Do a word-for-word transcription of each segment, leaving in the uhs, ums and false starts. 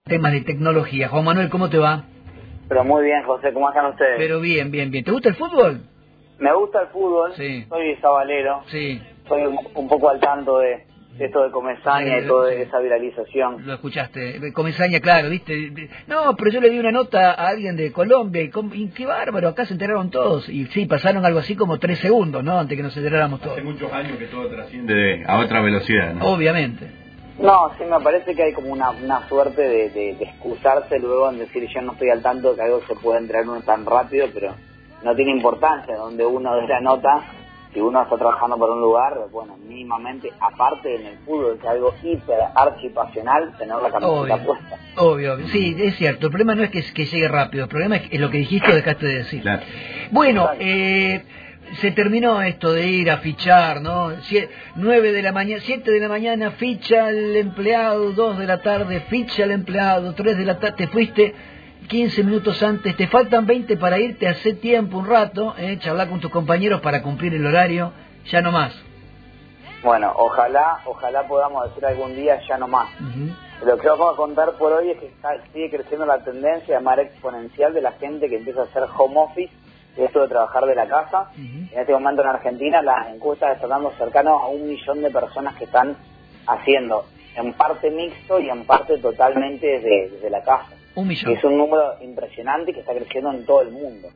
Temas de tecnología. Juan Manuel, ¿cómo te va? Pero muy bien, José, ¿cómo están ustedes? Pero bien, bien, bien. ¿Te gusta el fútbol? Me gusta el fútbol, sí. Soy sabalero, sí. soy un, un poco al tanto de, de esto de Comesaña sí, y toda sí. esa viralización. Lo escuchaste, Comesaña, claro, ¿viste? No, pero yo le di una nota a alguien de Colombia y, y qué bárbaro, acá se enteraron todos. Y sí, pasaron algo así como tres segundos, ¿no? Antes que nos enteráramos todos. Hace muchos años que todo trasciende a otra velocidad, ¿no? Obviamente. No, sí, me parece que hay como una, una suerte de, de, de excusarse luego en decir yo no estoy al tanto que algo se puede enterar uno tan rápido, pero no tiene importancia donde uno dé la nota. Si uno está trabajando por un lugar, bueno, mínimamente, aparte en el fútbol, que es algo hiper archipasional, tener la camiseta puesta. Obvio, obvio, sí, es cierto. El problema no es que, que llegue rápido, el problema es, que es lo que dijiste o dejaste de decir. Claro. Bueno, eh, se terminó esto de ir a fichar, ¿no? nueve de la mañana, siete de la mañana, ficha el empleado, dos de la tarde, ficha el empleado, tres de la tarde, te fuiste quince minutos antes, te faltan veinte para irte, hace tiempo, un rato, eh, charlar con tus compañeros para cumplir el horario, ya no más. Bueno, ojalá, ojalá podamos decir algún día ya no más. Uh-huh. Lo que vamos a contar por hoy es que está, sigue creciendo la tendencia de manera exponencial de la gente que empieza a hacer home office, esto de trabajar de la casa. Uh-huh. En este momento en Argentina las encuestas están dando cercanos a un millón de personas que están haciendo en parte mixto y en parte totalmente desde, desde la casa. Un millón. Es un número impresionante que está creciendo en todo el mundo.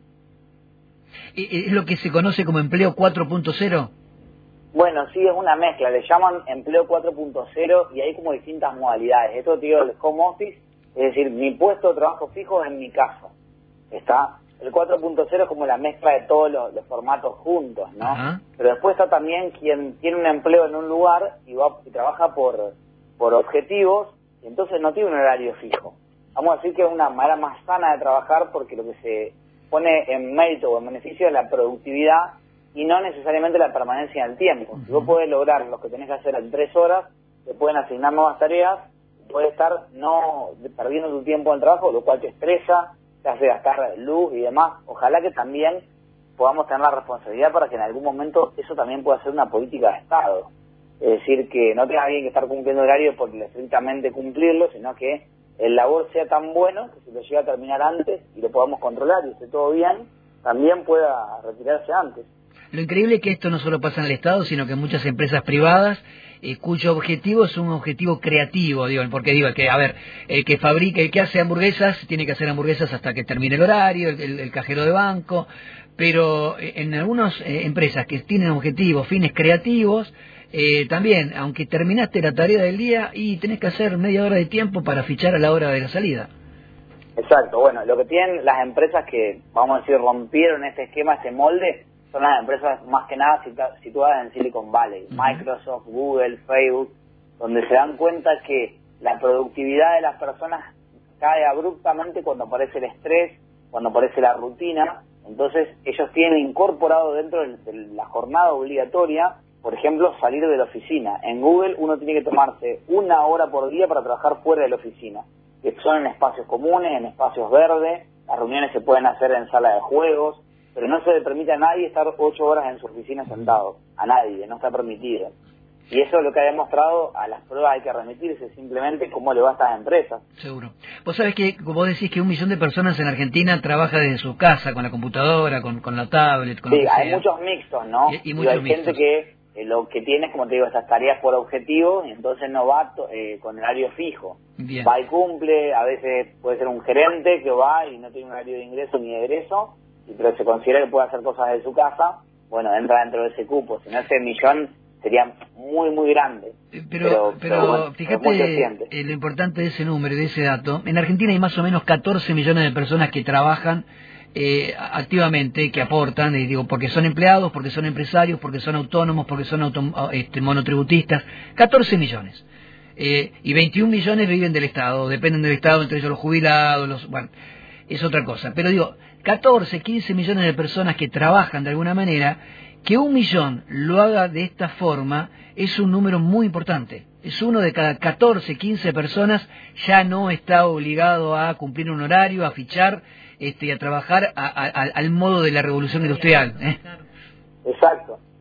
¿Es lo que se conoce como empleo cuatro punto cero? Bueno, sí, es una mezcla. Le llaman empleo cuatro punto cero y hay como distintas modalidades. Esto te digo, el home office, es decir, mi puesto de trabajo fijo es en mi casa. Está el cuatro punto cero es como la mezcla de todos los, los formatos juntos, ¿no? Ajá. Pero después está también quien tiene un empleo en un lugar y va y trabaja por, por objetivos y entonces no tiene un horario fijo. Vamos a decir que es una manera más sana de trabajar porque lo que se pone en mérito o en beneficio es la productividad y no necesariamente la permanencia en el tiempo. Uh-huh. Si vos podés lograr lo que tenés que hacer en tres horas, te pueden asignar nuevas tareas, puedes estar no perdiendo tu tiempo en el trabajo, lo cual te estresa, te hace gastar luz y demás. Ojalá que también podamos tener la responsabilidad para que en algún momento eso también pueda ser una política de Estado. Es decir, que no tenga alguien que estar cumpliendo horario por estrictamente cumplirlo, sino que el labor sea tan bueno que si lo llega a terminar antes y lo podamos controlar y esté todo bien, también pueda retirarse antes. Lo increíble es que esto no solo pasa en el Estado, sino que en muchas empresas privadas, eh, cuyo objetivo es un objetivo creativo, digo, porque digo, que a ver, el que fabrica, el que hace hamburguesas, tiene que hacer hamburguesas hasta que termine el horario, el, el, el cajero de banco, pero en algunas eh, empresas que tienen objetivos, fines creativos, Eh, también, aunque terminaste la tarea del día y tenés que hacer media hora de tiempo para fichar a la hora de la salida. Exacto, bueno, lo que tienen las empresas que, vamos a decir, rompieron este esquema, este molde, son las empresas más que nada situadas en Silicon Valley, uh-huh. Microsoft, Google, Facebook, donde se dan cuenta que la productividad de las personas cae abruptamente cuando aparece el estrés, cuando aparece la rutina. Entonces ellos tienen incorporado dentro de la jornada obligatoria, por ejemplo, salir de la oficina. En Google uno tiene que tomarse una hora por día para trabajar fuera de la oficina, que son en espacios comunes, en espacios verdes, las reuniones se pueden hacer en sala de juegos, pero no se le permite a nadie estar ocho horas en su oficina sentado, a nadie, no está permitido. Y eso es lo que ha demostrado, a las pruebas hay que remitirse simplemente cómo le va a estas empresas. Seguro. Vos sabés que, como vos decís, que un millón de personas en Argentina trabaja desde su casa, con la computadora, con, con la tablet, con sí, lo que hay sea. Muchos mixtos, ¿no? Y, y y muchos hay mixtos. gente que eh, lo que tiene es, como te digo, estas tareas por objetivo, y entonces no va eh, con horario fijo. Bien. Va y cumple, a veces puede ser un gerente que va y no tiene un horario de ingreso ni de egreso, pero se considera que puede hacer cosas de su casa, bueno, entra dentro de ese cupo. Si no, ese millón sería muy, muy grande. Pero, pero, pero, pero bueno, fíjate eh, lo importante de ese número, de ese dato. En Argentina hay más o menos catorce millones de personas que trabajan eh, activamente, que aportan, y digo, porque son empleados, porque son empresarios, porque son autónomos, porque son auto, este, monotributistas. catorce millones. Eh, y veintiún millones viven del Estado, dependen del Estado, entre ellos los jubilados, los, bueno, es otra cosa. Pero digo, catorce, quince millones de personas que trabajan de alguna manera. Que un millón lo haga de esta forma es un número muy importante. Es uno de cada catorce, quince personas ya no está obligado a cumplir un horario, a fichar este, y a trabajar a, a, a, al modo de la revolución industrial. ¿eh? Exacto.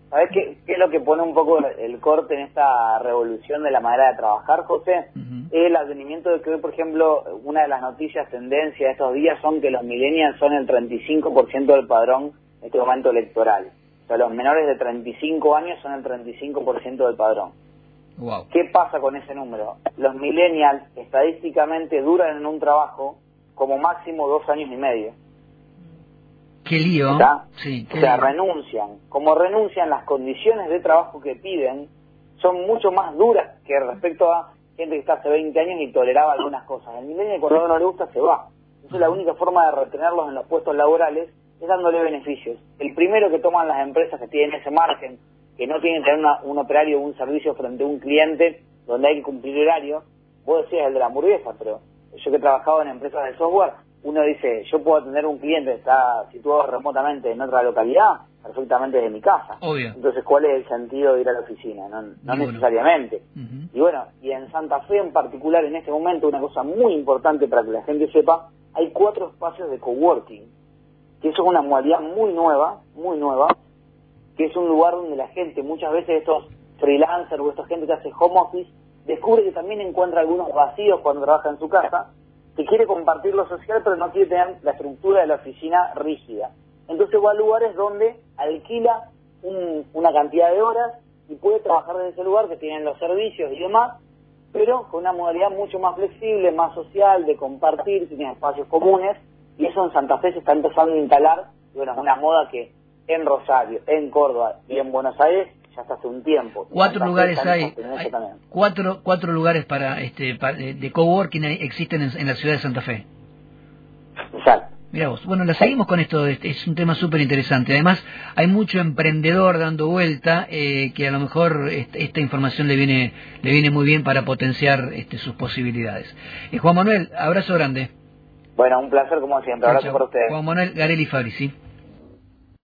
¿Sabés qué, qué es lo que pone un poco el corte en esta revolución de la manera de trabajar, José? Uh-huh. El advenimiento de que hoy, por ejemplo, una de las noticias tendencia de estos días son que los millennials son el treinta y cinco por ciento del padrón en este momento electoral. O sea, los menores de treinta y cinco años son el treinta y cinco por ciento del padrón. Wow. ¿Qué pasa con ese número? Los millennials estadísticamente duran en un trabajo como máximo dos años y medio. Qué lío. ¿Está? Sí, qué o sea, lío. renuncian. Como renuncian, las condiciones de trabajo que piden son mucho más duras que respecto a gente que está hace veinte años y toleraba algunas cosas. El millennial, cuando no le gusta, se va. Entonces, la única forma de retenerlos en los puestos laborales es dándole beneficios. El primero que toman las empresas que tienen ese margen, que no tienen que tener una, un operario o un servicio frente a un cliente donde hay que cumplir horario. Vos decías el de la hamburguesa, pero yo que he trabajado en empresas de software, uno dice, yo puedo atender un cliente que está situado remotamente en otra localidad, perfectamente desde mi casa. Obvio. Entonces, ¿cuál es el sentido de ir a la oficina? No, no necesariamente. Uh-huh. Y bueno, y en Santa Fe en particular, en este momento, una cosa muy importante para que la gente sepa, hay cuatro espacios de coworking, que eso es una modalidad muy nueva, muy nueva, que es un lugar donde la gente, muchas veces estos freelancers o esta gente que hace home office, descubre que también encuentra algunos vacíos cuando trabaja en su casa, que quiere compartir lo social, pero no quiere tener la estructura de la oficina rígida. Entonces va a lugares donde alquila un, una cantidad de horas y puede trabajar desde ese lugar, que tienen los servicios y demás, pero con una modalidad mucho más flexible, más social, de compartir, tiene espacios comunes, y eso en Santa Fe se está empezando a instalar, y bueno, es una moda que en Rosario, en Córdoba y en Buenos Aires ya hasta hace un tiempo. Cuatro lugares hay, hay cuatro cuatro lugares para este para, de coworking existen en, en la ciudad de Santa Fe. Exacto. Mirá vos, bueno, la seguimos con esto, es un tema súper interesante. Además, hay mucho emprendedor dando vuelta eh, que a lo mejor este, esta información le viene le viene muy bien para potenciar este, sus posibilidades. Eh, Juan Manuel, abrazo grande. Bueno, un placer como siempre, abrazo para ustedes. Juan Manuel Garelli Fabrici.